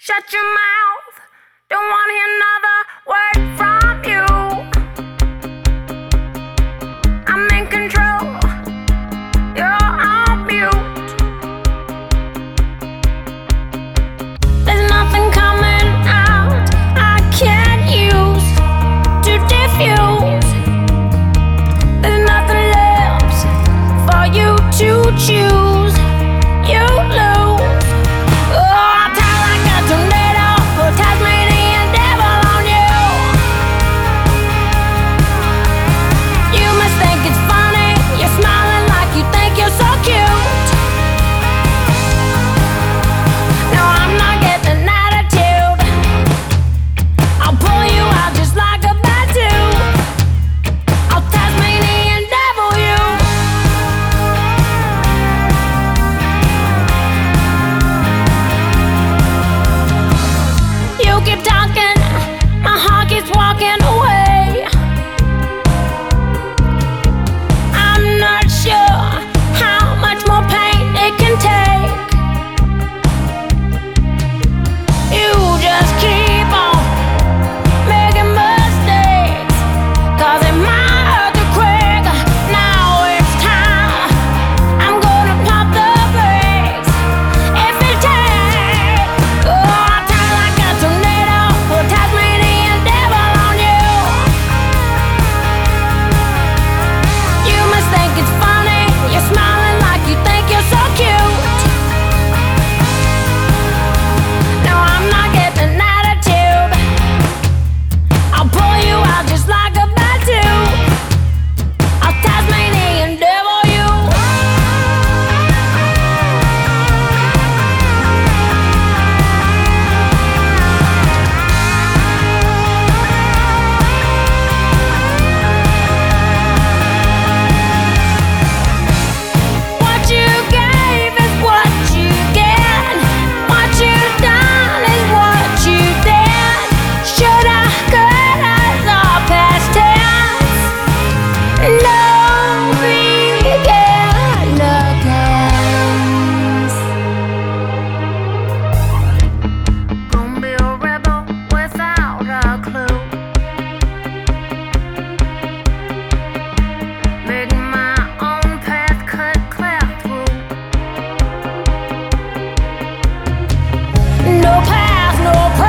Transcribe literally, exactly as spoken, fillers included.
Shut your mouth. Don't want to hear another word from you. I'm in control. You're on mute. There's nothing coming out I can't use to diffuse. There's nothing left for you to choose. You lose. Oh, I'm tired like a tornado. Put Tasmanian devil on you. You must think it's funny. You're smiling like you think you're so cute. No, I'm not getting an attitude. I'll pull you out just like a batu. I'll Tasmanian devil you. You keep talking, my heart keeps walking away. I'm not sure how much more pain it can take. You just keep on making mistakes, causing my earthquake. Now it's time. I'm gonna pop the brakes if it takes. Oh, I'm tired like a tornado. Put Tasmanian devil on you. You must think it's funny. You're smiling like you think you're so cute. No, I'm not getting an attitude. I'll pull you out just like a batu. I'll Tasmanian devil you. What you gave is what you get. What you done is what you did. Shoulda, coulda, it's all past tense. No begin agains. Gonna be a rebel without a clue. Making my own path, cut clear through. No path, no